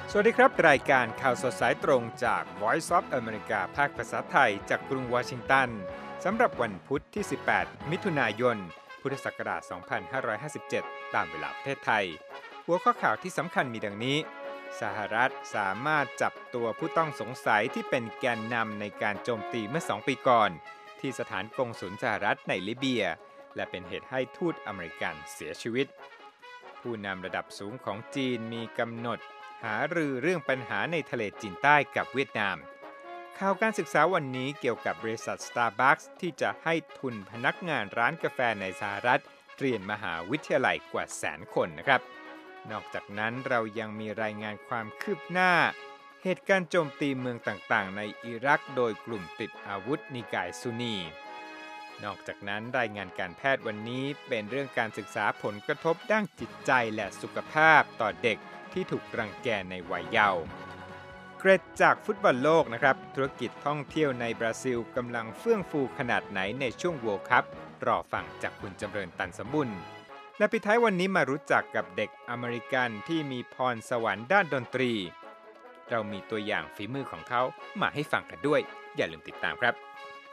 สวัสดีครับรายการข่าวสดสายตรงจาก Voice of America ภาคภาษาไทยจากกรุงวอชิงตันสำหรับวันพุธที่ 18 มิถุนายน พุทธศักราช 2557 ตามเวลาประเทศไทยหัวข้อข่าวที่สำคัญมีดังนี้สหรัฐสามารถจับตัวผู้ต้องสงสัยที่เป็นแกนนำในการโจมตีเมื่อ2 ปีก่อนที่สถานกงสุลสหรัฐในลิเบียและเป็นเหตุให้ทูตอเมริกันเสียชีวิตผู้นำระดับสูงของจีนมีกำหนดหารือเรื่องปัญหาในทะเลจีนใต้กับเวียดนามข่าวการศึกษาวันนี้เกี่ยวกับบริษัท Starbucks ที่จะให้ทุนพนักงานร้านกาแฟในสหรัฐเรียนมหาวิทยาลัยกว่า100,000 คนนะครับนอกจากนั้นเรายังมีรายงานความคืบหน้าเหตุการณ์โจมตีเมืองต่างๆในอิรักโดยกลุ่มติดอาวุธนิกายซุนนีนอกจากนั้นรายงานการแพทย์วันนี้เป็นเรื่องการศึกษาผลกระทบด้านจิตใจและสุขภาพต่อเด็กที่ถูกรังแกในวัยเยาว์เกร็ดจากฟุตบอลโลกนะครับธุรกิจท่องเที่ยวในบราซิลกำลังเฟื่องฟูขนาดไหนในช่วง World Cup รอฟังจากคุณจำเริญตันสมบุญและปิดท้ายวันนี้มารู้จักกับเด็กอเมริกันที่มีพรสวรรค์ด้านดนตรีเรามีตัวอย่างฝีมือของเขามาให้ฟังกันด้วยอย่าลืมติดตามครับ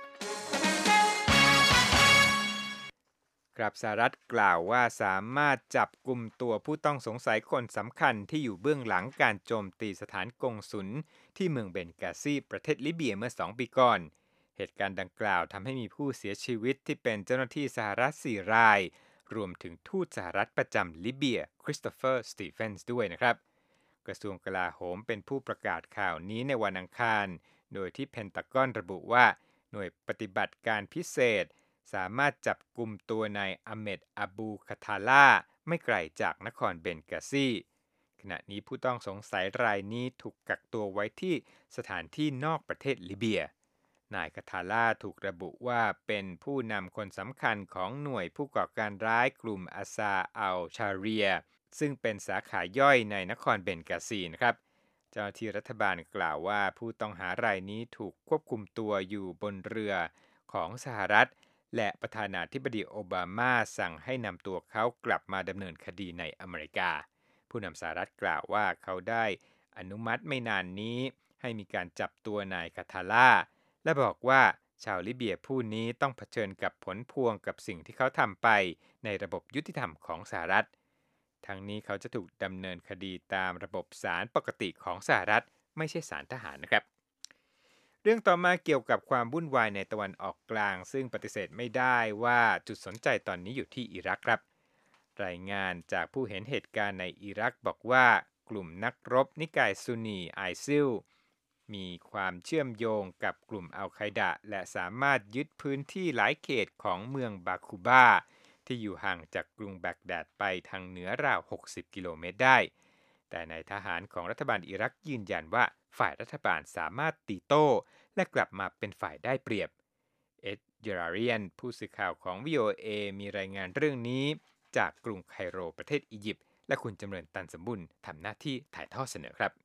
ครับสหรัฐกล่าวว่าสามารถจับกุมตัวผู้ต้องสงสัยคนสำคัญที่อยู่เบื้องหลังการโจมตีสถานกงสุลที่เมืองเบนกาซีประเทศลิเบียเมื่อ2 ปีก่อนเหตุการณ์ดังกล่าวทำให้มีผู้เสียชีวิตที่เป็นเจ้าหน้าที่สหรัฐ4 รายรวมถึงทูตสหรัฐประจำลิเบียคริสโตเฟอร์สตีเฟนส์ด้วยนะครับกระทรวงกลาโหมเป็นผู้ประกาศข่าวนี้ในวันอังคารโดยที่เพนตากอนระบุว่าหน่วยปฏิบัติการพิเศษสามารถจับกุมตัวนายอะเมดอาบูคาทาล่าไม่ไกลจากนครเบนกาซีขณะนี้ผู้ต้องสงสัยรายนี้ถูกกักตัวไว้ที่สถานที่นอกประเทศลิเบียนายคาทาล่าถูกระบุว่าเป็นผู้นำคนสำคัญของหน่วยผู้ก่อการร้ายกลุ่มอาซาอัลชาเรียซึ่งเป็นสาขาย่อยในนครเบนกาซีนะครับเจ้าหน้าที่รัฐบาลกล่าวว่าผู้ต้องหารายนี้ถูกควบคุมตัวอยู่บนเรือของสหรัฐและประธานาธิบดีโอบามาสั่งให้นำตัวเขากลับมาดำเนินคดีในอเมริกาผู้นำสหรัฐกล่าวว่าเขาได้อนุมัติไม่นานนี้ให้มีการจับตัวนายคาทาล่าและบอกว่าชาวลิเบียผู้นี้ต้องเผชิญกับผลพวงกับสิ่งที่เขาทำไปในระบบยุติธรรมของสหรัฐทั้งนี้เขาจะถูกดำเนินคดีตามระบบศาลปกติของสหรัฐไม่ใช่ศาลทหารนะครับเรื่องต่อมาเกี่ยวกับความวุ่นวายในตะวันออกกลางซึ่งปฏิเสธไม่ได้ว่าจุดสนใจตอนนี้อยู่ที่อิรักครับรายงานจากผู้เห็นเหตุการณ์ในอิรักบอกว่ากลุ่มนักรบนิกายซุนนีไอซิลมีความเชื่อมโยงกับกลุ่มอัลไคดะและสามารถยึดพื้นที่หลายเขตของเมืองบาคูบาที่อยู่ห่างจากกรุงแบกแดดไปทางเหนือราว60 กิโลเมตรได้แต่นายทหารของรัฐบาลอิรักยืนยันว่าฝ่ายรัฐบาลสามารถตีโต้และกลับมาเป็นฝ่ายได้เปรียบเอ็ดเจราเรียนผู้สื่อข่าวของ VOA มีรายงานเรื่องนี้จากกรุงไคโรประเทศอียิปต์และคุณจำเริญตันสมบุญทำหน้าที่ถ่ายทอดเสนอครับ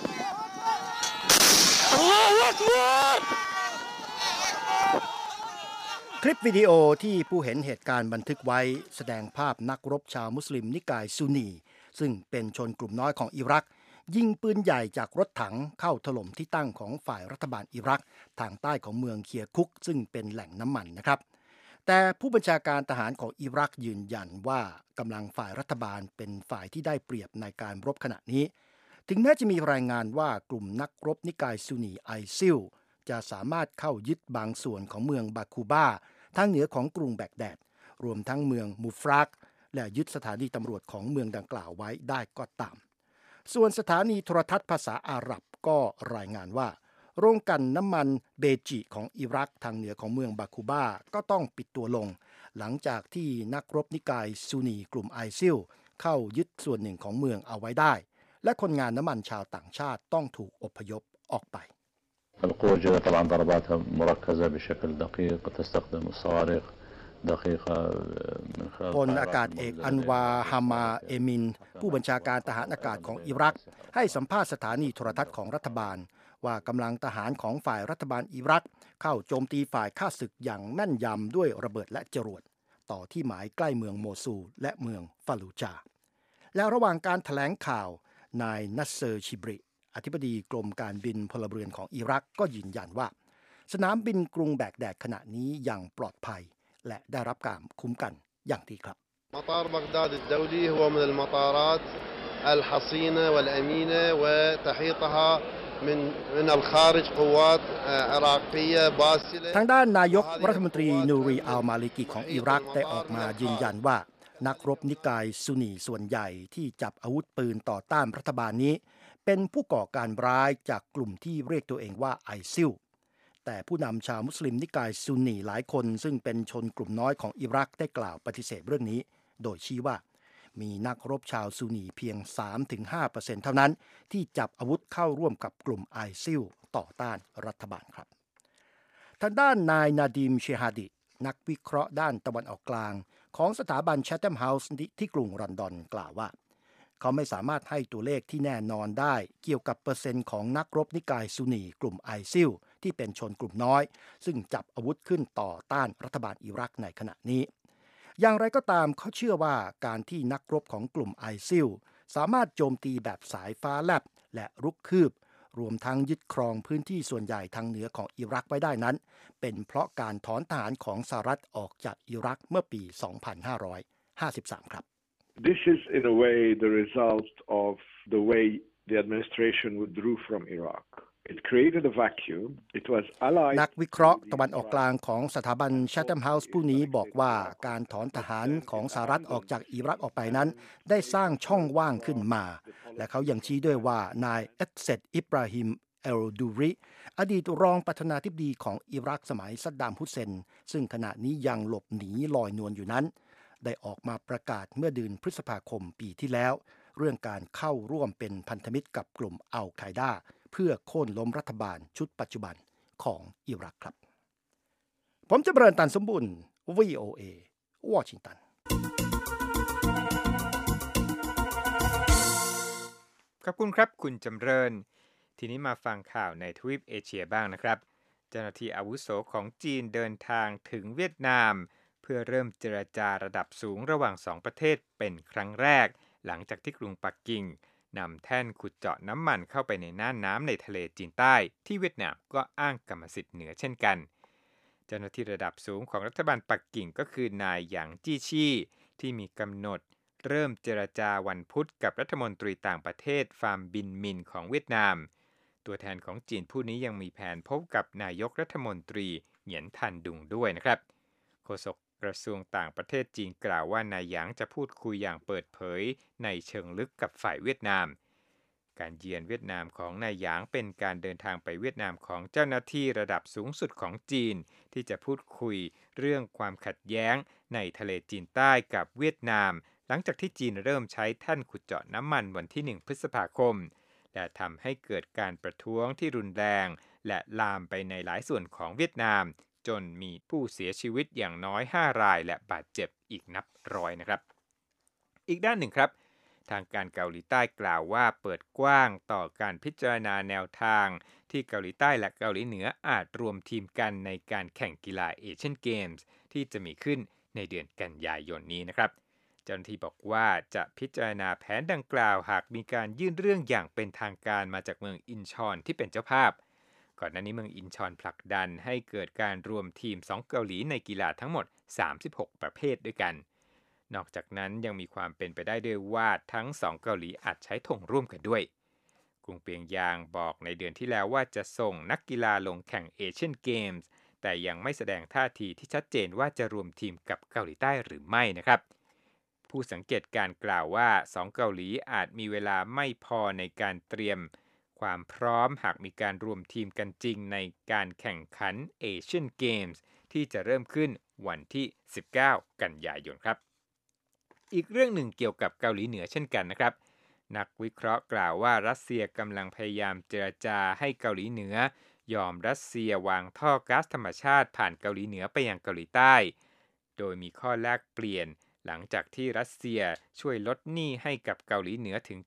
คลิปวิดีโอที่ผู้เห็นเหตุการณ์บันทึกไว้แสดงภาพนักรบชาวมุสลิมนิกายซุนนีซึ่งเป็นชนกลุ่มน้อยของอิรักยิงปืนใหญ่จากรถถังเข้าถล่มที่ตั้งของฝ่ายรัฐบาลอิรักทางใต้ของเมืองเคียคุกซึ่งเป็นแหล่งน้ำมันนะครับแต่ผู้บัญชาการทหารของอิรักยืนยันว่ากำลังฝ่ายรัฐบาลเป็นฝ่ายที่ได้เปรียบในการรบขณะนี้ถึงแม้จะมีรายงานว่ากลุ่มนักรบนิกายซุนนีไอซิลจะสามารถเข้ายึดบางส่วนของเมืองบาคูบาทางเหนือของกรุงแบกแดดรวมทั้งเมืองมูฟรากและยึดสถานีตำรวจของเมืองดังกล่าวไว้ได้ก็ตามส่วนสถานีโทรทัศน์ภาษาอาหรับก็รายงานว่าโรงกลั่นน้ำมันเบจิของอิรักทางเหนือของเมืองบาคูบาก็ต้องปิดตัวลงหลังจากที่นักรบนิกายซุนนีกลุ่มไอซิลเข้ายึดส่วนหนึ่งของเมืองเอาไว้ได้และคนงานน้ำมันชาวต่างชาติต้องถูกอพยพออกไป القوة الجوية طبعا ضرباتها مركزة بشكل دقيق تستخدم الصواريخ دقيقة من خلال พลอากาศเอกอันวาฮามาเอมินผู้บัญชาการทหารอากาศของอิรักให้สัมภาษณ์สถานีโทรทัศน์ของรัฐบาลว่ากำลังทหารของฝ่ายรัฐบาลอิรักเข้าโจมตีฝ่ายข้าศึกอย่างแม่นยำด้วยระเบิดและจรวดต่อที่หมายใกล้เมืองโมซูลและเมืองฟาลูจาและระหว่างการแถลงข่าวนายนัสเซอร์ชิบริอธิบดีกรมการบินพลเรือนของอิรักก็ยืนยันว่าสนามบินกรุงแบกแดดขณะนี้ยังปลอดภัยและได้รับการคุ้มกันอย่างดีครับ مطار بغداد الدولي هو من المطارات الحصينة والأمينة وتحيطها من الخارج قوات عراقية باسلة ทางด้านนายกรัฐมนตรีนูรีอัลมาลิกีของอิรักได้ออกมายืนยันว่านักรบนิกายซุนนีส่วนใหญ่ที่จับอาวุธปืนต่อต้านรัฐบาลนี้เป็นผู้ก่อการร้ายจากกลุ่มที่เรียกตัวเองว่าไอซิลแต่ผู้นำชาวมุสลิมนิกายซุนนีหลายคนซึ่งเป็นชนกลุ่มน้อยของอิรักได้กล่าวปฏิเสธเรื่องนี้โดยชี้ว่ามีนักรบชาวซุนนีเพียง 3-5% เท่านั้นที่จับอาวุธเข้าร่วมกับกลุ่มไอซิลต่อต้านรัฐบาลครับทางด้านนายนาดิมเชฮาดินักวิเคราะห์ด้านตะวันออกกลางของสถาบัน Chatham House ที่กรุงลอนดอนกล่าวว่าเขาไม่สามารถให้ตัวเลขที่แน่นอนได้เกี่ยวกับเปอร์เซ็นต์ของนักรบนิกายซุนนีกลุ่มไอซิลที่เป็นชนกลุ่มน้อยซึ่งจับอาวุธขึ้นต่อต้านรัฐบาลอิรักในขณะนี้อย่างไรก็ตามเขาเชื่อว่าการที่นักรบของกลุ่มไอซิลสามารถโจมตีแบบสายฟ้าแลบและรุกคืบรวมทั้งยึดครองพื้นที่ส่วนใหญ่ทางเหนือของอิรักไว้ได้นั้นเป็นเพราะการถอนทหารของสหรัฐออกจากอิรักเมื่อปี 2553 ครับ This is in a way the result of the way the administration withdrew from Iraq. It created a vacuum. It was allied นักวิเคราะห์ตะวันออกกลางของสถาบัน Chatham House ผู้นี้บอกว่าการถอนทหารของสหรัฐออกจากอิรักออกไปนั้นได้สร้างช่องว่างขึ้นมาและเขายังชี้ด้วยว่านายเอเซดอิบราฮิมเอลดูริอดีตรองประธานาธิบดีของอิรักสมัยซัดดามฮุสเซนซึ่งขณะนี้ยังหลบหนีลอยนวลอยู่นั้นได้ออกมาประกาศเมื่อเดือนพฤษภาคมปีที่แล้วเรื่องการเข้าร่วมเป็นพันธมิตรกับกลุ่มอัลไคดาเพื่อโค่นล้มรัฐบาลชุดปัจจุบันของอิรักครับผมจะเบริญตันสมบุญ VOA วอชิงตันขอบคุณครับคุณจำเริญทีนี้มาฟังข่าวในทวีปเอเชียบ้างนะครับเจ้าหน้าที่อาวุโสของจีนเดินทางถึงเวียดนามเพื่อเริ่มเจรจาระดับสูงระหว่าง2ประเทศเป็นครั้งแรกหลังจากที่กรุงปักกิ่งนำแท่นขุดเจาะน้ำมันเข้าไปในน่านน้ำในทะเลจีนใต้ที่เวียดนามก็อ้างกรรมสิทธิ์เหนือเช่นกันเจ้าหน้าที่ระดับสูงของรัฐบาลปักกิ่งก็คือนายหยางจี้ชี่ที่มีกำหนดเริ่มเจรจาวันพุธกับรัฐมนตรีต่างประเทศฟาร์มบินมินของเวียดนามตัวแทนของจีนผู้นี้ยังมีแผนพบกับนายกรัฐมนตรีเหงียนทันดุงด้วยนะครับโฆษกกระทรวงต่างประเทศจีนกล่าวว่านายหยางจะพูดคุยอย่างเปิดเผยในเชิงลึกกับฝ่ายเวียดนามการเยือนเวียดนามของนายหยางเป็นการเดินทางไปเวียดนามของเจ้าหน้าที่ระดับสูงสุดของจีนที่จะพูดคุยเรื่องความขัดแย้งในทะเลจีนใต้กับเวียดนามหลังจากที่จีนเริ่มใช้แท่นขุดเจาะน้ำมันวันที่1 พฤษภาคมและทำให้เกิดการประท้วงที่รุนแรงและลามไปในหลายส่วนของเวียดนามจนมีผู้เสียชีวิตอย่างน้อย5รายและบาดเจ็บอีกนับร้อยนะครับอีกด้านหนึ่งครับทางการเกาหลีใต้กล่าวว่าเปิดกว้างต่อการพิจารณาแนวทางที่เกาหลีใต้และเกาหลีเหนืออาจรวมทีมกันในการแข่งกีฬาเอเชียนเกมส์ที่จะมีขึ้นในเดือนกันยายนนี้นะครับเจ้าหน้าที่บอกว่าจะพิจารณาแผนดังกล่าวหากมีการยื่นเรื่องอย่างเป็นทางการมาจากเมืองอินชอนที่เป็นเจ้าภาพก่อนหน้านี้เมืองอินชอนผลักดันให้เกิดการรวมทีม2เกาหลีในกีฬาทั้งหมด36ประเภทด้วยกันนอกจากนั้นยังมีความเป็นไปได้ด้วยว่าทั้ง2เกาหลีอาจใช้ธงร่วมกันด้วยกรุงเปียงยางบอกในเดือนที่แล้วว่าจะส่งนักกีฬาลงแข่งเอเชียนเกมส์แต่ยังไม่แสดงท่าทีที่ชัดเจนว่าจะรวมทีมกับเกาหลีใต้หรือไม่นะครับผู้สังเกตการกล่าวว่า2เกาหลีอาจมีเวลาไม่พอในการเตรียมความพร้อมหากมีการรวมทีมกันจริงในการแข่งขันเอเชียนเกมส์ที่จะเริ่มขึ้นวันที่19กันยายนครับอีกเรื่องหนึ่งเกี่ยวกับเกาหลีเหนือเช่นกันนะครับนักวิเคราะห์กล่าวว่ารัสเซียกำลังพยายามเจรจาให้เกาหลีเหนือยอมรัสเซียวางท่อก๊าซธรรมชาติผ่านเกาหลีเหนือไปยังเกาหลีใต้โดยมีข้อแลกเปลี่ยนหลังจากที่รัสเซียช่วยลดหนี้ให้กับเกาหลีเหนือถึง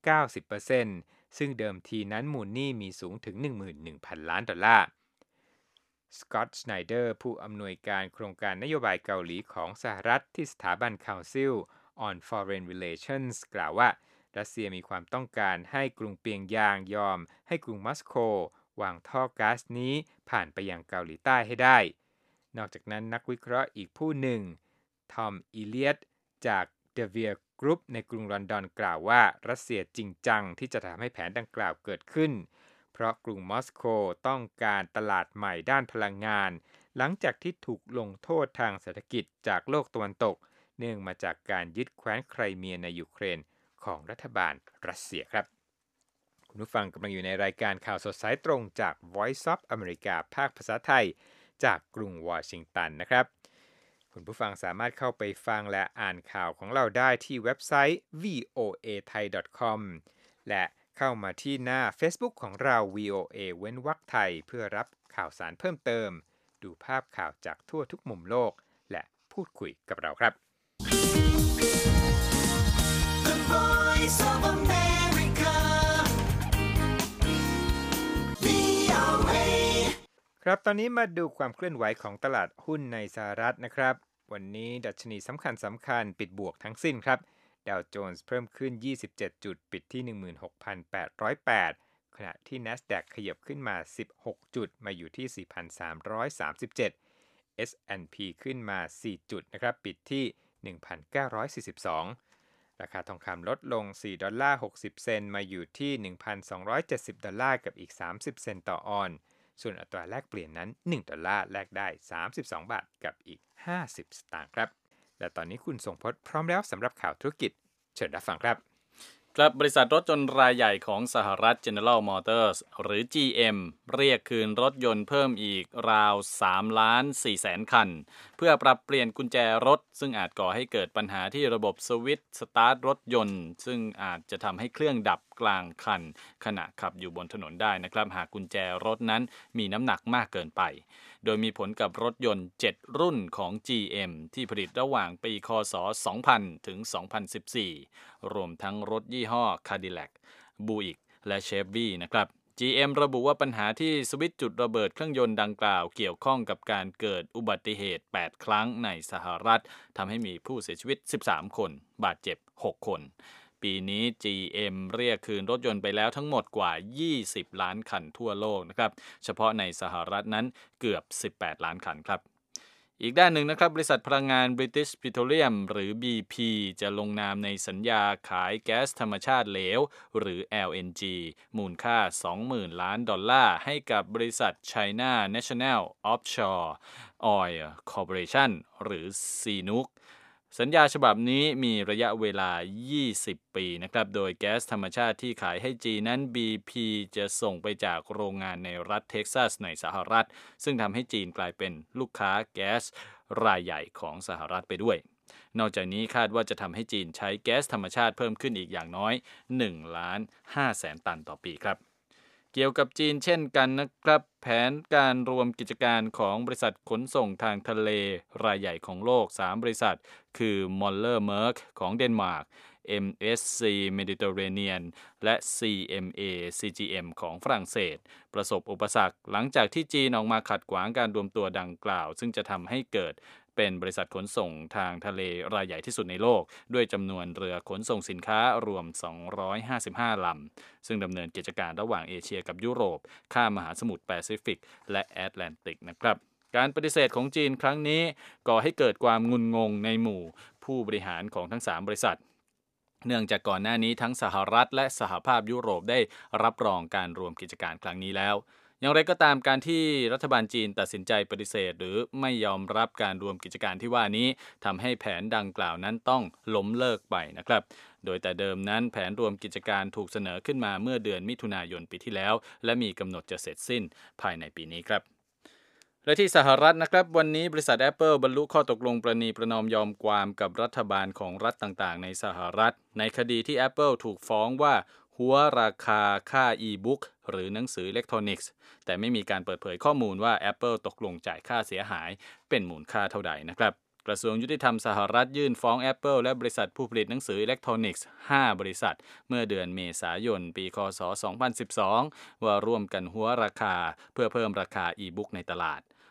90% ซึ่งเดิมทีนั้นมูลหนี้มีสูงถึง 11,000 ล้านดอลลาร์สกอตต์ ชไนเดอร์ผู้อำนวยการโครงการนโยบายเกาหลีของสหรัฐที่สถาบัน Council on Foreign Relations กล่าวว่ารัสเซียมีความต้องการให้กรุงเปียงยางยอมให้กรุงมอสโกวางท่อก๊าซนี้ผ่านไปยังเกาหลีใต้ให้ได้นอกจากนั้นนักวิเคราะห์อีกผู้หนึ่งทอมอีเลียตจากเดเวียร์กรุ๊ปในกรุงลอนดอนกล่าวว่ารัสเซียจริงจังที่จะทำให้แผนดังกล่าวเกิดขึ้นเพราะกรุงมอสโกต้องการตลาดใหม่ด้านพลังงานหลังจากที่ถูกลงโทษทางเศรษฐกิจจากโลกตะวันตกเนื่องมาจากการยึดแคว้นไครเมียในยูเครนของรัฐบาลรัสเซียครับคุณผู้ฟังกำลังอยู่ในรายการข่าวสดสายตรงจาก Voice of America ภาคภาษาไทยจากกรุงวอชิงตันนะครับคุณผู้ฟังสามารถเข้าไปฟังและอ่านข่าวของเราได้ที่เว็บไซต์ voathai.com และเข้ามาที่หน้า Facebook ของเรา VOA เว้นวรรคไทยเพื่อรับข่าวสารเพิ่มเติมดูภาพข่าวจากทั่วทุกมุมโลกและพูดคุยกับเราครับThe Voice of America VOA ครับตอนนี้มาดูความเคลื่อนไหวของตลาดหุ้นในสหรัฐนะครับวันนี้ดัชนีสำคัญปิดบวกทั้งสิ้นครับดาวโจนส์เพิ่มขึ้น27จุดปิดที่ 16,808 ขณะที่ NASDAQ ขยับขึ้นมา16จุดมาอยู่ที่ 4,337 S&P ขึ้นมา4จุดนะครับปิดที่ 1,942 ราคาทองคำลดลง$4.60 มาอยู่ที่ 1,270 กับอีก30 เซนต์ต่อออนซ์ส่วนอัตราแลกเปลี่ยนนั้น$1แลกได้32 บาทกับอีก50 สตางค์ครับและตอนนี้คุณทรงพจน์พร้อมแล้วสำหรับข่าวธุรกิจเชิญรับฟังครับครับบริษัทรถยนต์รายใหญ่ของสหรัฐ General Motors หรือ GM เรียกคืนรถยนต์เพิ่มอีกราว 3,400,000 คันเพื่อปรับเปลี่ยนกุญแจรถซึ่งอาจก่อให้เกิดปัญหาที่ระบบสวิตช์สตาร์ทรถยนต์ซึ่งอาจจะทำให้เครื่องดับกลางคันขณะขับอยู่บนถนนได้นะครับหากกุญแจรถนั้นมีน้ำหนักมากเกินไปโดยมีผลกับรถยนต์7รุ่นของ GM ที่ผลิตระหว่างปีคศ 2000 ถึง 2014 รวมทั้งรถยี่ห้อ Cadillac, Buick และ Chevy นะครับ GM ระบุว่าปัญหาที่สวิตช์จุดระเบิดเครื่องยนต์ดังกล่าวเกี่ยวข้องกับการเกิดอุบัติเหตุ8ครั้งในสหรัฐทำให้มีผู้เสียชีวิต13คนบาดเจ็บ6คนปีนี้ GM เรียกคืนรถยนต์ไปแล้วทั้งหมดกว่า20ล้านคันทั่วโลกนะครับเฉพาะในสหรัฐนั้นเกือบ18ล้านคันครับอีกด้านหนึ่งนะครับบริษัทพลังงาน British Petroleum หรือ BP จะลงนามในสัญญาขายแก๊สธรรมชาติเหลวหรือ LNG มูลค่า $20,000 ล้านให้กับบริษัท China National Offshore Oil Corporation หรือ CNOOCสัญญาฉบับนี้มีระยะเวลา20ปีนะครับโดยแก๊สธรรมชาติที่ขายให้จีนนั้น BP จะส่งไปจากโรงงานในรัฐเท็กซัสในสหรัฐซึ่งทำให้จีนกลายเป็นลูกค้าแก๊สรายใหญ่ของสหรัฐไปด้วยนอกจากนี้คาดว่าจะทำให้จีนใช้แก๊สธรรมชาติเพิ่มขึ้นอีกอย่างน้อย 1,500,000 ตันต่อปีครับเกี่ยวกับจีนเช่นกันนะครับแผนการรวมกิจการของบริษัทขนส่งทางทะเลรายใหญ่ของโลก3บริษัทคือ Moller Maersk ของเดนมาร์ก MSC Mediterranean และ CMA CGM ของฝรั่งเศสประสบอุปสรรคหลังจากที่จีนออกมาขัดขวางการรวมตัวดังกล่าวซึ่งจะทำให้เกิดเป็นบริษัทขนส่งทางทะเลรายใหญ่ที่สุดในโลกด้วยจำนวนเรือขนส่งสินค้ารวม255ลำซึ่งดำเนินกิจการระหว่างเอเชียกับยุโรปข้ามมหาสมุทรแปซิฟิกและแอตแลนติกนะครับการปฏิเสธของจีนครั้งนี้ก่อให้เกิดความงุนงงในหมู่ผู้บริหารของทั้ง3บริษัทเนื่องจากก่อนหน้านี้ทั้งสหรัฐและสหภาพยุโรปได้รับรองการรวมกิจการครั้งนี้แล้วอย่างไรก็ตามการที่รัฐบาลจีนตัดสินใจปฏิเสธหรือไม่ยอมรับการรวมกิจการที่ว่านี้ทำให้แผนดังกล่าวนั้นต้องล้มเลิกไปนะครับโดยแต่เดิมนั้นแผนรวมกิจการถูกเสนอขึ้นมาเมื่อเดือนมิถุนายนปีที่แล้วและมีกำหนดจะเสร็จสิ้นภายในปีนี้ครับและที่สหรัฐนะครับวันนี้บริษัท Apple บรรลุข้อตกลงประนีประนอมยอมความกับรัฐบาลของรัฐต่างๆในสหรัฐในคดีที่ Apple ถูกฟ้องว่าหัวราคาค่า e-book หรือหนังสืออิเล็กทรอนิกส์แต่ไม่มีการเปิดเผยข้อมูลว่า Apple ตกลงจ่ายค่าเสียหายเป็นมูลค่าเท่าใดนะครับกระทรวงยุติธรรมสหรัฐยื่นฟ้อง Apple และบริษัทผู้ผลิตหนังสืออิเล็กทรอนิกส์5บริษัทเมื่อเดือนเมษายนปีคศ 2012ว่าร่วมกันหัวราคาเพื่อเพิ่มราคา e-book ในตลาด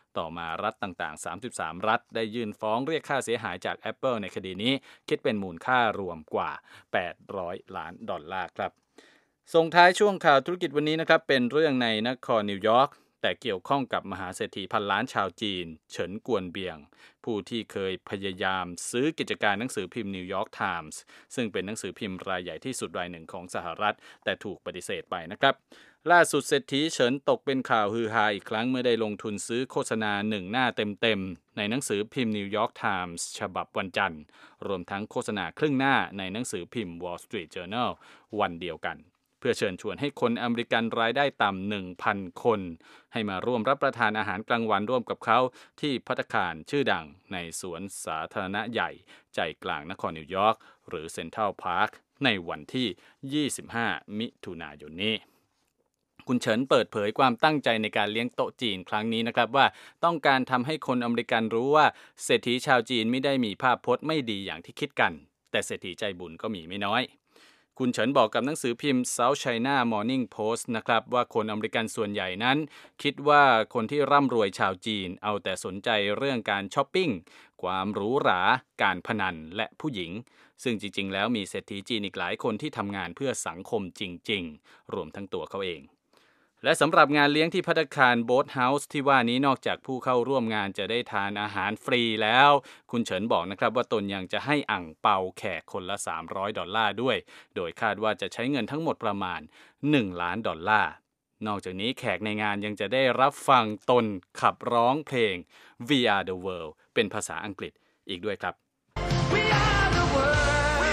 ต่อมารัฐต่างๆ33รัฐได้ยื่นฟ้องเรียกค่าเสียหายจาก Apple ในคดีนี้คิดเป็นมูลค่ารวมกว่า$800 ล้านครับส่งท้ายช่วงข่าวธุรกิจวันนี้นะครับเป็นเรื่องในนครนิวยอร์กแต่เกี่ยวข้องกับมหาเศรษฐีพันล้านชาวจีนเฉินกวนเบียงผู้ที่เคยพยายามซื้อกิจการหนังสือพิมพ์นิวยอร์กไทมส์ซึ่งเป็นหนังสือพิมพ์รายใหญ่ที่สุดรายหนึ่งของสหรัฐแต่ถูกปฏิเสธไปนะครับล่าสุดเศรษฐีเฉินตกเป็นข่าวฮือฮาอีกครั้งเมื่อได้ลงทุนซื้อโฆษณา1 หน้าเต็มๆในหนังสือพิมพ์นิวยอร์กไทมส์ฉบับวันจันทร์รวมทั้งโฆษณาครึ่งหน้าในหนังสือพิมพ์ Wall Street Journal วันเดียวกันเพื่อเชิญชวนให้คนอเมริกันรายได้ต่ำ 1,000 คนให้มาร่วมรับประทานอาหารกลางวันร่วมกับเขาที่ภัตตาคารชื่อดังในสวนสาธารณะใหญ่ใจกลางนครนิวยอร์กหรือเซ็นทรัลพาร์คในวันที่25มิถุนายนนี้คุณเฉินเปิดเผยความตั้งใจในการเลี้ยงโต๊ะจีนครั้งนี้นะครับว่าต้องการทำให้คนอเมริกันรู้ว่าเศรษฐีชาวจีนไม่ได้มีภาพพจน์ไม่ดีอย่างที่คิดกันแต่เศรษฐีใจบุญก็มีไม่น้อยคุณเฉินบอกกับหนังสือพิมพ์ South China Morning Post นะครับว่าคนอเมริกันส่วนใหญ่นั้นคิดว่าคนที่ร่ำรวยชาวจีนเอาแต่สนใจเรื่องการช้อปปิ้งความหรูหราการพนันและผู้หญิงซึ่งจริงๆแล้วมีเศรษฐีจีนอีกหลายคนที่ทำงานเพื่อสังคมจริงๆรวมทั้งตัวเขาเองและสำหรับงานเลี้ยงที่ภัตตาคารโบ๊ทเฮาส์ที่ว่านี้นอกจากผู้เข้าร่วมงานจะได้ทานอาหารฟรีแล้วคุณเฉินบอกนะครับว่าตนยังจะให้อั่งเปาแขกคนละ$300ด้วยโดยคาดว่าจะใช้เงินทั้งหมดประมาณ$1 ล้านนอกจากนี้แขกในงานยังจะได้รับฟังตนขับร้องเพลง We Are the World เป็นภาษาอังกฤษอีกด้วยครับWe are the world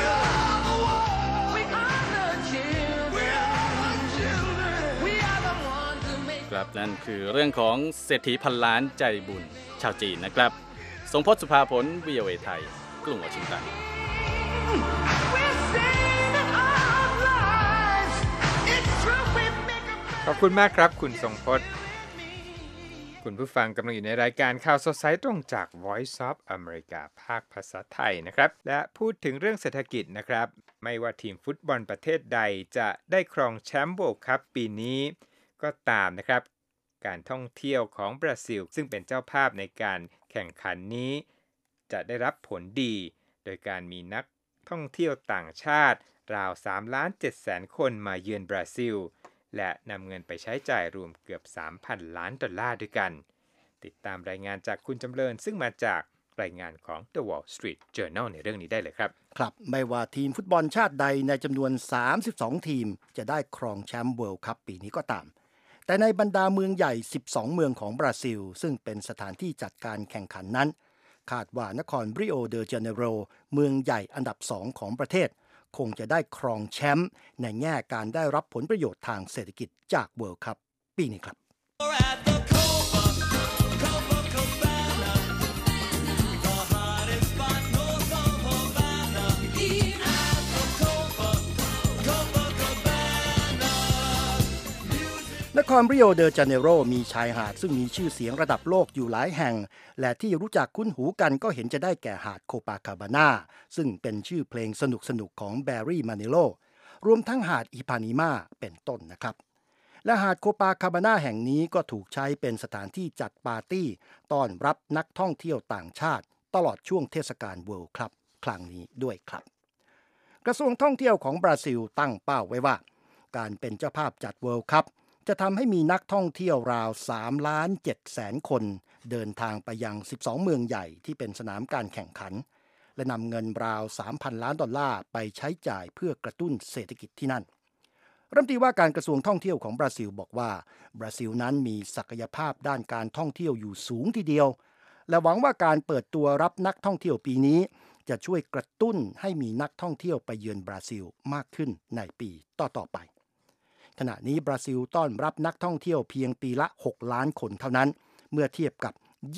ครับนั่นคือเรื่องของเศรษฐีพันล้านใจบุญชาวจีนนะครับทรงพจน์สุภาผล VOA ไทยกรุงวอชิงตันขอบคุณมากครับคุณทรงพจน์คุณผู้ฟังกำลังอยู่ในรายการข่าวสดสายตรงจาก Voice of America ภาคภาษาไทยนะครับและพูดถึงเรื่องเศรษฐกิจนะครับไม่ว่าทีมฟุตบอลประเทศใดจะได้ครองแชมป์ World Cup ปีนี้ก็ตามนะครับการท่องเที่ยวของบราซิลซึ่งเป็นเจ้าภาพในการแข่งขันนี้จะได้รับผลดีโดยการมีนักท่องเที่ยวต่างชาติราว$3.7 คนมาเยือนบราซิลและนำเงินไปใช้จ่ายรวมเกือบ$3,000 ล้านด้วยกันติดตามรายงานจากคุณจำเริญซึ่งมาจากรายงานของ The Wall Street Journal ในเรื่องนี้ได้เลยครับครับไม่ว่าทีมฟุตบอลชาติใดในจำนวน32ทีมจะได้ครองแชมป์ World Cup ปีนี้ก็ตามแต่ในบรรดาเมืองใหญ่12เมืองของบราซิลซึ่งเป็นสถานที่จัดการแข่งขันนั้นคาดว่านครริโอเดจาเนโรเมืองใหญ่อันดับ2ของประเทศคงจะได้ครองแชมป์ในแง่การได้รับผลประโยชน์ทางเศรษฐกิจจาก World Cup ปีนี้ครับนครริโอเดจาเนโรมีชายหาดซึ่งมีชื่อเสียงระดับโลกอยู่หลายแห่งและที่รู้จักคุ้นหูกันก็เห็นจะได้แก่หาดโคปาคาบาน่าซึ่งเป็นชื่อเพลงสนุกๆของแบร์รี่มานิโลรวมทั้งหาดอิพานิมาเป็นต้นนะครับและหาดโคปาคาบาน่าแห่งนี้ก็ถูกใช้เป็นสถานที่จัดปาร์ตี้ต้อนรับนักท่องเที่ยวต่างชาติตลอดช่วงเทศกาล World Cup ครั้งนี้ด้วยครับกระทรวงท่องเที่ยวของบราซิลตั้งเป้าไว้ว่าการเป็นเจ้าภาพจัด World Cupจะทำให้มีนักท่องเที่ยวราว3,700,000 คนเดินทางไปยัง12เมืองใหญ่ที่เป็นสนามการแข่งขันและนำเงินราว$3,000 ล้านไปใช้จ่ายเพื่อกระตุ้นเศรษฐกิจที่นั่นรัฐมนตรีว่าการกระทรวงท่องเที่ยวของบราซิลบอกว่าบราซิลนั้นมีศักยภาพด้านการท่องเที่ยวอยู่สูงทีเดียวและหวังว่าการเปิดตัวรับนักท่องเที่ยวปีนี้จะช่วยกระตุ้นให้มีนักท่องเที่ยวไปเยือนบราซิลมากขึ้นในปีต่อไปขณะนี้บราซิลต้อนรับนักท่องเที่ยวเพียงปีละ6 ล้านคนเท่านั้นเมื่อเทียบกับ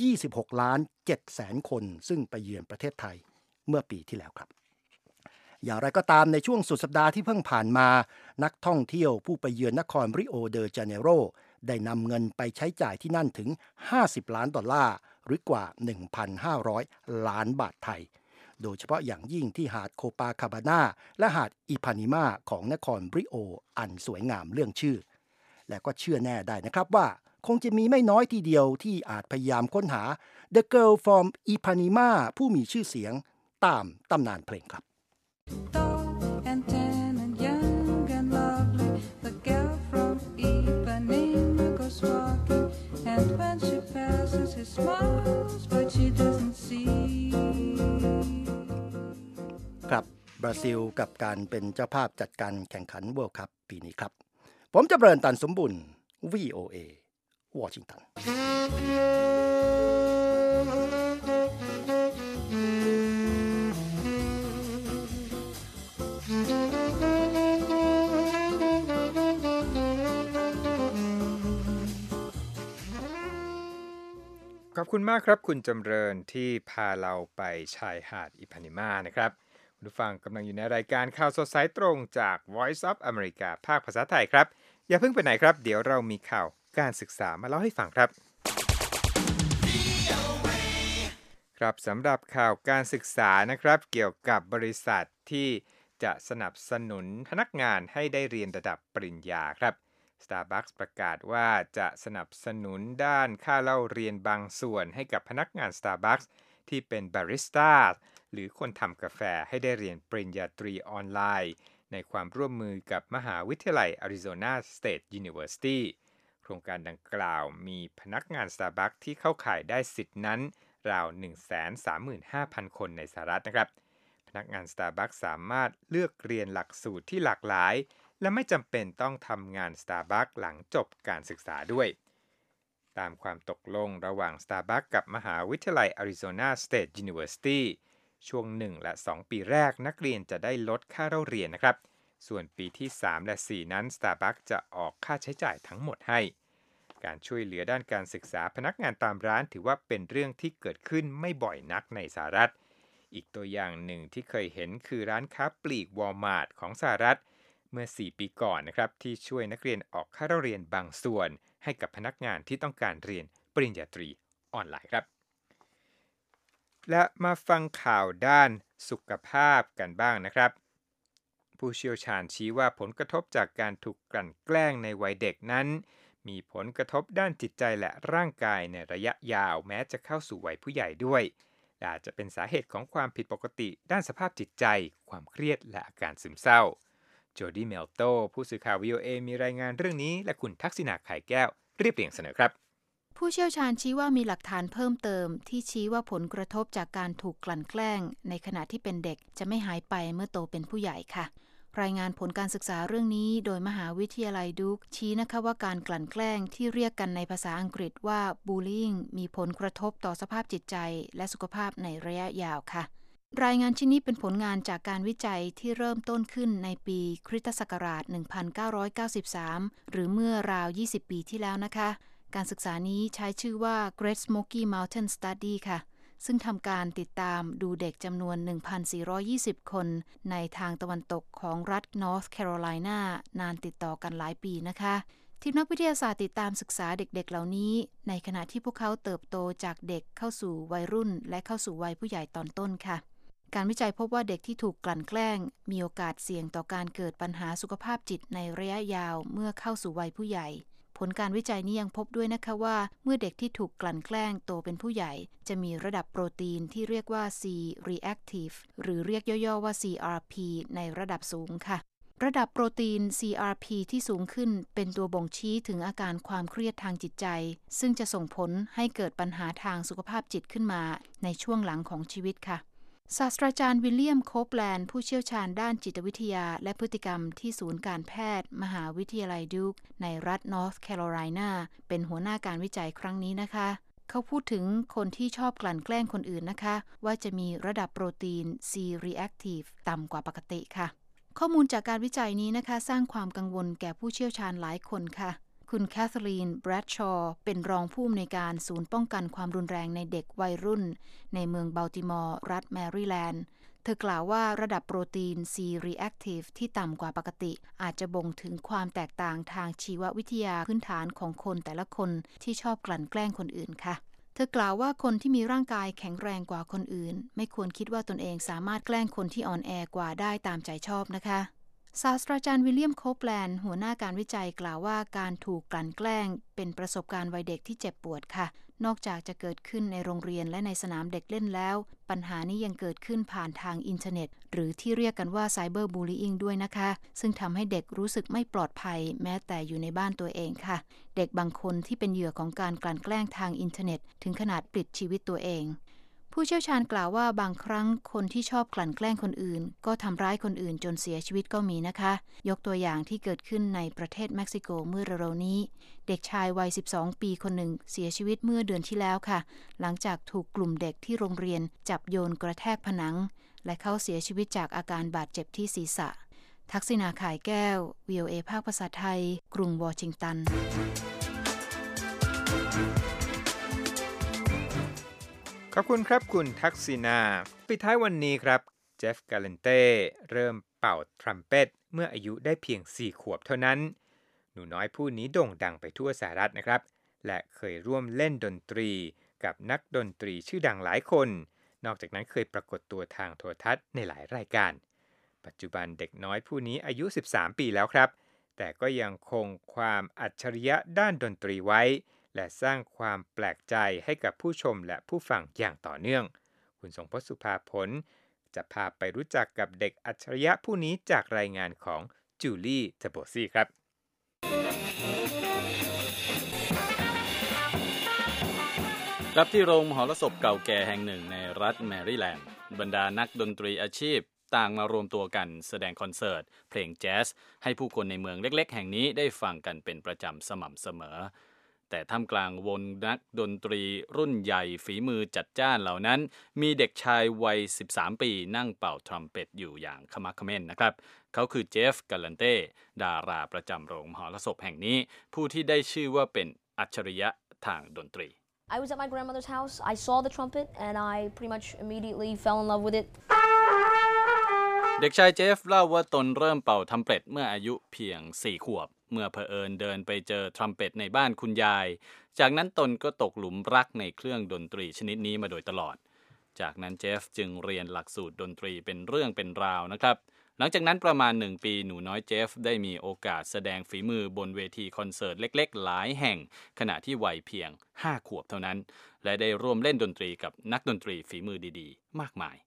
26.7 คนซึ่งไปเยือนประเทศไทยเมื่อปีที่แล้วครับอย่างไรก็ตามในช่วงสุดสัปดาห์ที่เพิ่งผ่านมานักท่องเที่ยวผู้ไปเยือนนครริโอเดจาเนโรได้นำเงินไปใช้จ่ายที่นั่นถึง$50 ล้านหรือกว่า 1,500 ล้านบาทไทยโดยเฉพาะอย่างยิ่งที่หาดโคปาคาบาน่าและหาดอิพานิมาของนครริโออันสวยงามเรื่องชื่อและก็เชื่อแน่ได้นะครับว่าคงจะมีไม่น้อยทีเดียวที่อาจพยายามค้นหา The Girl from Ipanema ผู้มีชื่อเสียงตามตำนานเพลงครับครับบราซิลกับการเป็นเจ้าภาพจัดการแข่งขัน World Cup ปีนี้ครับผมจำเริญตันสมบุญ VOA วอชิงตันขอบคุณมากครับคุณจำเริญที่พาเราไปชายหาดอิพานิมานะครับคุณผู้ฟังกำลังอยู่ในรายการข่าวสดสายตรงจาก Voice of America ภาคภาษาไทยครับอย่าเพิ่งไปไหนครับเดี๋ยวเรามีข่าวการศึกษามาเล่าให้ฟังครับครับสำหรับข่าวการศึกษานะครับเกี่ยวกับบริษัทที่จะสนับสนุนพนักงานให้ได้เรียนระดับปริญญาครับStarbucks ประกาศว่าจะสนับสนุนด้านค่าเล่าเรียนบางส่วนให้กับพนักงาน Starbucks ที่เป็นบาริสต้าหรือคนทำกาแฟให้ได้เรียนปริญญาตรีออนไลน์ในความร่วมมือกับมหาวิทยาลัย Arizona State University โครงการดังกล่าวมีพนักงาน Starbucks ที่เข้าข่ายได้สิทธินั้นราว 135,000 คนในสหรัฐนะครับพนักงาน Starbucks สามารถเลือกเรียนหลักสูตรที่หลากหลายและไม่จำเป็นต้องทำงาน Starbucks หลังจบการศึกษาด้วยตามความตกลงระหว่าง Starbucks กับมหาวิทยาลัย Arizona State University ช่วง1และ2ปีแรกนักเรียนจะได้ลดค่าเล่าเรียนนะครับส่วนปีที่3และ4นั้น Starbucks จะออกค่าใช้จ่ายทั้งหมดให้การช่วยเหลือด้านการศึกษาพนักงานตามร้านถือว่าเป็นเรื่องที่เกิดขึ้นไม่บ่อยนักในสหรัฐอีกตัวอย่างหนึ่งที่เคยเห็นคือร้านค้าปลีก Walmart ของสหรัฐเมื่อ4ปีก่อนนะครับที่ช่วยนักเรียนออกค่าเล่าเรียนบางส่วนให้กับพนักงานที่ต้องการเรียนปริญญาตรีออนไลน์ครับและมาฟังข่าวด้านสุขภาพกันบ้างนะครับผู้เชี่ยวชาญชี้ว่าผลกระทบจากการถูกกลั่นแกล้งในวัยเด็กนั้นมีผลกระทบด้านจิตใจและร่างกายในระยะยาวแม้จะเข้าสู่วัยผู้ใหญ่ด้วยอาจจะเป็นสาเหตุของความผิดปกติด้านสภาพจิตใจความเครียดและอาการซึมเศร้าโจดี้เมลโตผู้สื่อข่าว VOA มีรายงานเรื่องนี้และคุณทักษิณาไข่แก้วเรียบเรียงเสนอครับผู้เชี่ยวชาญชี้ว่ามีหลักฐานเพิ่มเติมที่ชี้ว่าผลกระทบจากการถูกกลั่นแกล้งในขณะที่เป็นเด็กจะไม่หายไปเมื่อโตเป็นผู้ใหญ่ค่ะรายงานผลการศึกษาเรื่องนี้โดยมหาวิทยาลัยดูคชี้นะคะว่าการกลั่นแกล้งที่เรียกกันในภาษาอังกฤษว่าบูลลี่มีผลกระทบต่อสภาพจิตใจและสุขภาพในระยะยาวค่ะรายงานชิ้นนี้เป็นผลงานจากการวิจัยที่เริ่มต้นขึ้นในปีคริสตศักราช 1993 หรือเมื่อราว 20 ปีที่แล้วนะคะการศึกษานี้ใช้ชื่อว่า Great Smoky Mountain Study ค่ะซึ่งทำการติดตามดูเด็กจำนวน 1,420 คนในทางตะวันตกของรัฐ North Carolina นานติดต่อกันหลายปีนะคะทีมนักวิทยาศาสตร์ติดตามศึกษาเด็กๆเหล่านี้ในขณะที่พวกเขาเติบโตจากเด็กเข้าสู่วัยรุ่นและเข้าสู่วัยผู้ใหญ่ตอนต้นค่ะการวิจัยพบว่าเด็กที่ถูกกลั่นแกล้งมีโอกาสเสี่ยงต่อการเกิดปัญหาสุขภาพจิตในระยะยาวเมื่อเข้าสู่วัยผู้ใหญ่ผลการวิจัยนี้ยังพบด้วยนะคะว่าเมื่อเด็กที่ถูกกลั่นแกล้งโตเป็นผู้ใหญ่จะมีระดับโปรตีนที่เรียกว่า C-reactive หรือเรียกย่อๆว่า CRP ในระดับสูงค่ะระดับโปรตีน CRP ที่สูงขึ้นเป็นตัวบ่งชี้ถึงอาการความเครียดทางจิตใจซึ่งจะส่งผลให้เกิดปัญหาทางสุขภาพจิตขึ้นมาในช่วงหลังของชีวิตค่ะศาสตราจารย์วิลเลียมโคปแลนด์ผู้เชี่ยวชาญด้านจิตวิทยาและพฤติกรรมที่ศูนย์การแพทย์มหาวิทยาลัยดูคในรัฐ North Carolina เป็นหัวหน้าการวิจัยครั้งนี้นะคะเขาพูดถึงคนที่ชอบกลั่นแกล้งคนอื่นนะคะว่าจะมีระดับโปรตีน C-reactive ต่ำกว่าปกติค่ะข้อมูลจากการวิจัยนี้นะคะสร้างความกังวลแก่ผู้เชี่ยวชาญหลายคนค่ะคุณแคทเธอรีน แบรดชอว์เป็นรองผู้อำนวยการศูนย์ป้องกันความรุนแรงในเด็กวัยรุ่นในเมืองบัลติมอร์รัฐแมริแลนด์เธอกล่าวว่าระดับโปรตีน C-reactive ที่ต่ำกว่าปกติอาจจะบ่งถึงความแตกต่างทางชีววิทยาพื้นฐานของคนแต่ละคนที่ชอบกลั่นแกล้งคนอื่นค่ะเธอกล่าวว่าคนที่มีร่างกายแข็งแรงกว่าคนอื่นไม่ควรคิดว่าตนเองสามารถแกล้งคนที่อ่อนแอกว่าได้ตามใจชอบนะคะศาสตราจารย์วิลเลียมโคปแลนด์หัวหน้าการวิจัยกล่าวว่าการถูกกลั่นแกล้งเป็นประสบการณ์วัยเด็กที่เจ็บปวดค่ะนอกจากจะเกิดขึ้นในโรงเรียนและในสนามเด็กเล่นแล้วปัญหานี้ยังเกิดขึ้นผ่านทางอินเทอร์เน็ตหรือที่เรียกกันว่าไซเบอร์บูลลี่อิงด้วยนะคะซึ่งทำให้เด็กรู้สึกไม่ปลอดภัยแม้แต่อยู่ในบ้านตัวเองค่ะเด็กบางคนที่เป็นเหยื่อของการกลั่นแกล้งทางอินเทอร์เน็ตถึงขนาดปลิดชีวิตตัวเองผู้เชี่ยวชาญกล่าวว่าบางครั้งคนที่ชอบกลั่นแกล้งคนอื่นก็ทำร้ายคนอื่นจนเสียชีวิตก็มีนะคะยกตัวอย่างที่เกิดขึ้นในประเทศเม็กซิโกเมื่อเร็วๆนี้เด็กชายวัย12 ปีคนหนึ่งเสียชีวิตเมื่อเดือนที่แล้วค่ะหลังจากถูกกลุ่มเด็กที่โรงเรียนจับโยนกระแทกผนังและเขาเสียชีวิตจากอาการบาดเจ็บที่ศีรษะทักษิณาข่ายแก้ว VOA ภาคภาษาไทยกรุงวอชิงตันขอบคุณครับคุณทักษิณาปิดท้ายวันนี้ครับเจฟกาเลนเต้เริ่มเป่าทรัมเป็ตเมื่ออายุได้เพียง4 ขวบเท่านั้นหนูน้อยผู้นี้โด่งดังไปทั่วสหรัฐนะครับและเคยร่วมเล่นดนตรีกับนักดนตรีชื่อดังหลายคนนอกจากนั้นเคยปรากฏตัวทางโทรทัศน์ในหลายรายการปัจจุบันเด็กน้อยผู้นี้อายุ13 ปีแล้วครับแต่ก็ยังคงความอัจฉริยะด้านดนตรีไว้และสร้างความแปลกใจให้กับผู้ชมและผู้ฟังอย่างต่อเนื่องคุณทรงพจน์ สุภาผลจะพาไปรู้จักกับเด็กอัจฉริยะผู้นี้จากรายงานของจูลี่เทโบซี่ครับครับที่โรงมหรสพเก่าแก่แห่งหนึ่งในรัฐแมริแลนด์บรรดานักดนตรีอาชีพต่างมารวมตัวกันแสดงคอนเสิร์ตเพลงแจ๊สให้ผู้คนในเมืองเล็กๆแห่งนี้ได้ฟังกันเป็นประจำสม่ำเสมอแต่ท่ามกลางวงนักดนตรีรุ่นใหญ่ฝีมือจัดจ้านเหล่านั้นมีเด็กชายวัย13 ปีนั่งเป่าทรัมเป็ตอยู่อย่างขมักเขม้นนะครับเขาคือเจฟกาลันเต้ดาราประจำโรงมหรสพแห่งนี้ผู้ที่ได้ชื่อว่าเป็นอัจฉริยะทางดนตรี I was at my grandmother's house. I saw the trumpet and I pretty much immediately fell in love with it. เด็กชายเจฟเล่าว่าตนเริ่มเป่าทรัมเป็ตเมื่ออายุเพียง4 ขวบเมื่อเผอิญเดินไปเจอทรัมเป็ตในบ้านคุณยายจากนั้นตนก็ตกหลุมรักในเครื่องดนตรีชนิดนี้มาโดยตลอดจากนั้นเจฟจึงเรียนหลักสูตรดนตรีเป็นเรื่องเป็นราวนะครับหลังจากนั้นประมาณ1 ปีหนูน้อยเจฟได้มีโอกาสแสดงฝีมือบนเวทีคอนเสิร์ตเล็กๆหลายแห่งขณะที่วัยเพียง5 ขวบเท่านั้นและได้ร่วมเล่นดนตรีกับนักดนตรีฝีมือดีๆมากมาย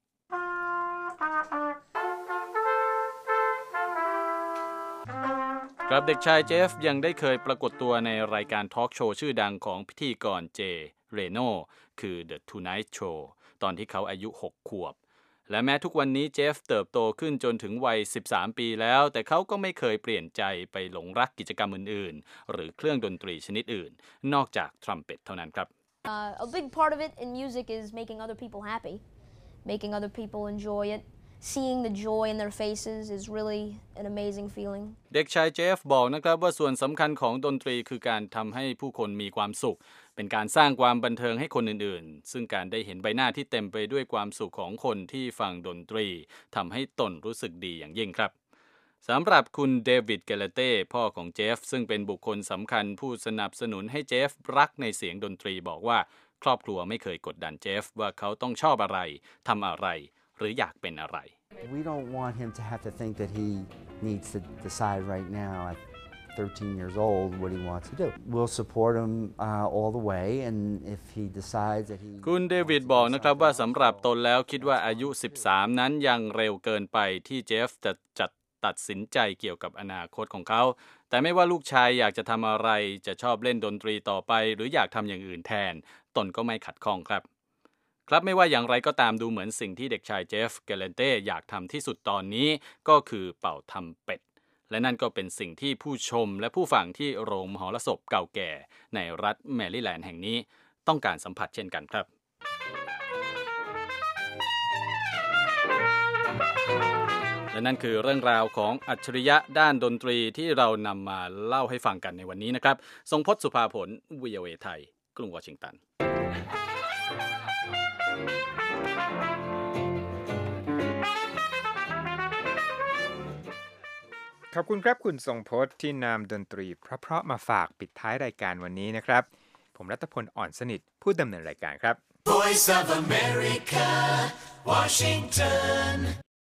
ครับเด็กชายเจฟยังได้เคยปรากฏตัวในรายการทอล์กโชว์ชื่อดังของพิธีกรเจเรโนคือ The Tonight Show ตอนที่เขาอายุ6 ขวบและแม้ทุกวันนี้เจฟเติบโตขึ้นจนถึงวัย13 ปีแล้วแต่เขาก็ไม่เคยเปลี่ยนใจไปหลงรักกิจกรรมอื่นๆหรือเครื่องดนตรีชนิดอื่นนอกจากทรัมเป็ตเท่านั้นครับ A big part of it in music is making other people happy, making other people enjoy it.Seeing the joy in their faces is really an amazing feeling. เด็กชายเจฟบอกนะครับว่าส่วนสำคัญของดนตรีคือการทำให้ผู้คนมีความสุขเป็นการสร้างความบันเทิงให้คนอื่นๆซึ่งการได้เห็นใบหน้าที่เต็มไปด้วยความสุขของคนที่ฟังดนตรีทำให้ตนรู้สึกดีอย่างยิ่งครับสำหรับคุณเดวิดเกลเต้พ่อของเจฟซึ่งเป็นบุคคลสำคัญผู้สนับสนุนให้เจฟรักในเสียงดนตรีบอกว่าครอบครัวไม่เคยกดดันเจฟว่าเขาต้องชอบอะไรทำอะไรหรืออยากเป็นอะไร We don't want him to have to think that he needs to decide right now at 13 years old what he wants to do. We'll support him all the way, and if he decides that he คุณเดวิดบอกนะครับว่าสำหรับตนแล้วคิดว่าอายุ13นั้นยังเร็วเกินไปที่เจฟจะตัดสินใจเกี่ยวกับอนาคตของเขาแต่ไม่ว่าลูกชายอยากจะทำอะไรจะชอบเล่นดนตรีต่อไปหรืออยากทำอย่างอื่นแทนตนก็ไม่ขัดข้องครับไม่ว่าอย่างไรก็ตามดูเหมือนสิ่งที่เด็กชายเจฟเกเลนเต้อยากทำที่สุดตอนนี้ก็คือเป่าทำเป็ดและนั่นก็เป็นสิ่งที่ผู้ชมและผู้ฟังที่โรงมหรสพเก่าแก่ในรัฐแมริแลนด์แห่งนี้ต้องการสัมผัสเช่นกันครับและนั่นคือเรื่องราวของอัจฉริยะด้านดนตรีที่เรานำมาเล่าให้ฟังกันในวันนี้นะครับทรงพจน์ สุภาผล VOA ไทยกรุงวอชิงตันขอบคุณครับคุณทรงพจน์ที่นำดนตรีเพราะๆมาฝากปิดท้ายรายการวันนี้นะครับผมรัตพล อ่อนสนิทผู้ดำเนินรายการครับ Voice of America Washington